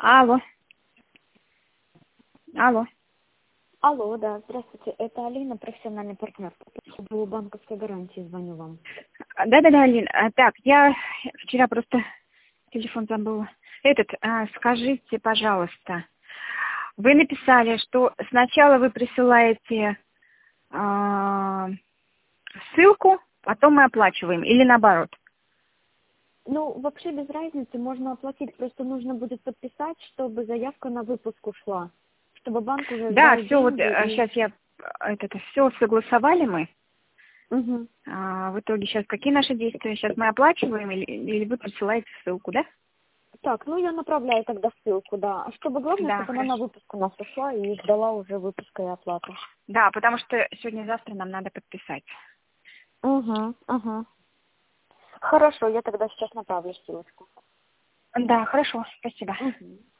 Алло. Алло. Алло, да, здравствуйте. Это Алина, профессиональный партнер. По банковской гарантии звоню вам. Да-да-да, Алин. Так, я вчера просто телефон забыла. Скажите, пожалуйста, вы написали, что сначала вы присылаете ссылку, потом мы оплачиваем, или наоборот? Ну, вообще без разницы, можно оплатить, просто нужно будет подписать, чтобы заявка на выпуск ушла, чтобы банк уже Да, ждал все, вот деньги. сейчас я все согласовали мы. Угу. В итоге сейчас какие наши действия? Сейчас мы оплачиваем или вы присылаете ссылку, да? Так, ну я направляю тогда ссылку, да. А чтобы главное, Да, чтобы она на хорошо. выпуск у нас ушла и ждала уже выпуска и оплаты. Да, потому что сегодня-завтра нам надо подписать. Угу. Хорошо, я тогда сейчас направлю ссылочку. Да, хорошо, спасибо. Угу.